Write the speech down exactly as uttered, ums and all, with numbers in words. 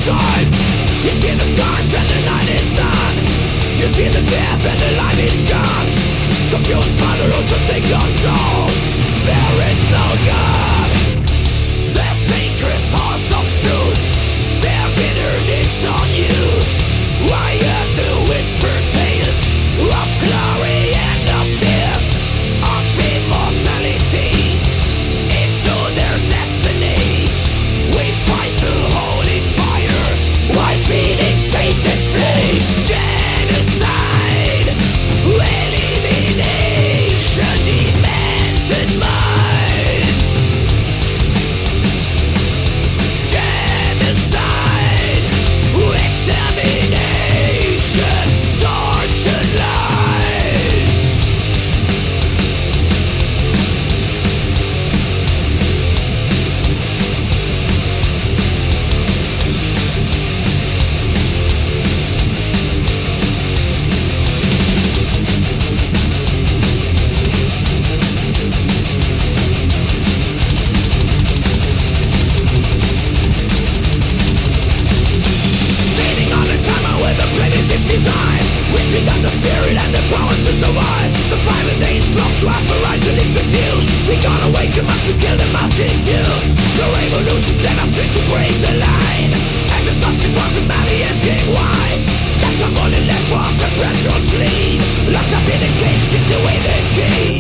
time. You see the stars and the night is done. You see the death and the life is gone. Confused by the rules that take control. There is no God. The sacred halls of truth, their bitterness on you. Why are the whispered tales of glory and of death, of immortality into their destiny? We fight the holy fire while feeding Satan's slaves. Genocide, elimination, demented minds. Genocide, extermination, tortured lives. Sitting on a timer with a primitive design, which we got the spirit and the power to survive. The private days close to have the right to live refuse. We gotta wake them up to kill the multitude. The revolution set us free to break the line. Access must be possible, money asking why. Just some money left for perpetual sleep. Locked up in a cage, kicked away the key.